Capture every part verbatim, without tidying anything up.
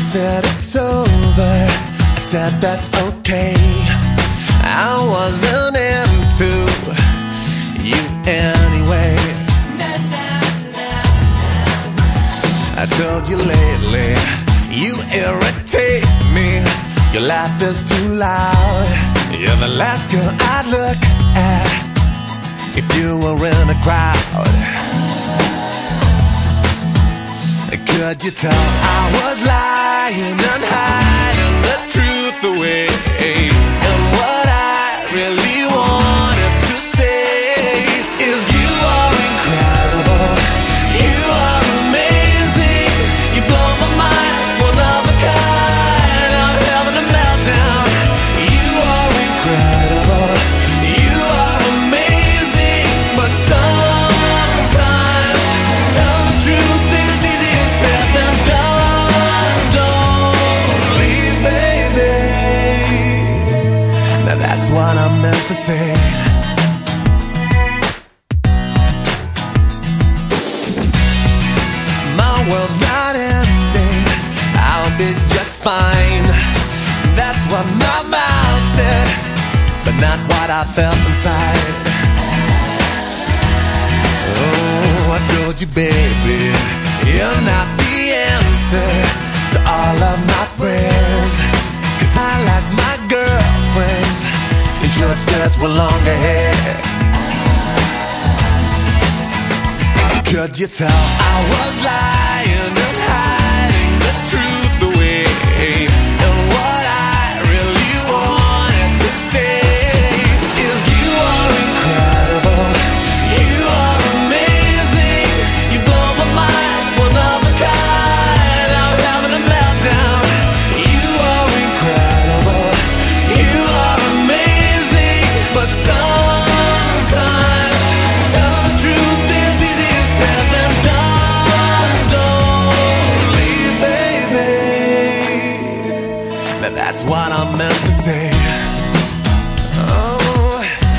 said it's over, I said that's okay. I wasn't into you anyway. I told you lately, you irritate me. Your laugh is too loud. You're the last girl I'd look at if you were in a crowd. Could you tell I was lying and hiding the truth away? And what I really wanted to say is you are incredible, you are amazing, you blow my mind, one of a kind, I'm having a meltdown. You are incredible, you are amazing, but sometimes tell the truth is easier said than done. Don't leave, baby. Now that's what I meant to say. My world's not ending, I'll be just fine. That's what my mouth said, but not what I felt inside. Oh, I told you, baby, you're not the answer to all of my prayers. Cause I like my girlfriends in short skirts with longer hair. Could you tell I was lying and hiding the truth away? And what I really wanted to say is you are incredible, you are amazing, you blow my mind, one of a kind, I'm having a meltdown. You are incredible, you are amazing, but sometimes tell the truth is easier said than done. Don't leave, baby. Now that's what I meant to say. Oh,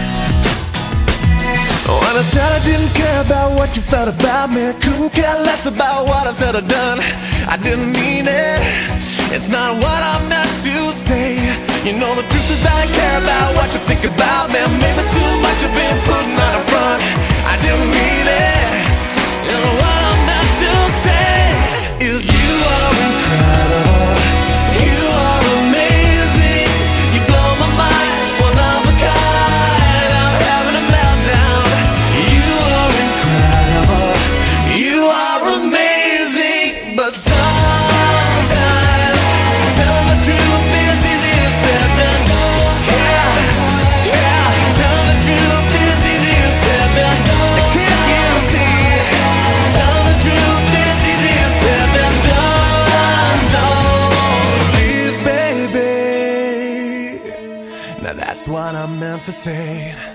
when I said I didn't care about what you felt about me, couldn't care less about what I've said or done, I didn't mean it. It's not what I meant to say. You know the truth is I care about what you think about me. Maybe too much you've been putting on the front. I didn't mean it. And what I meant to say is you are incredible, you are amazing, you blow my mind, one of a kind, I'm having a meltdown. You are incredible, you are amazing, but sometimes tell the truth is easier said than done. Yeah, yeah, tell the truth is easier said than done. Can't you see? Tell the truth is easier said than done. Don't leave, baby. Now that's what I meant to say.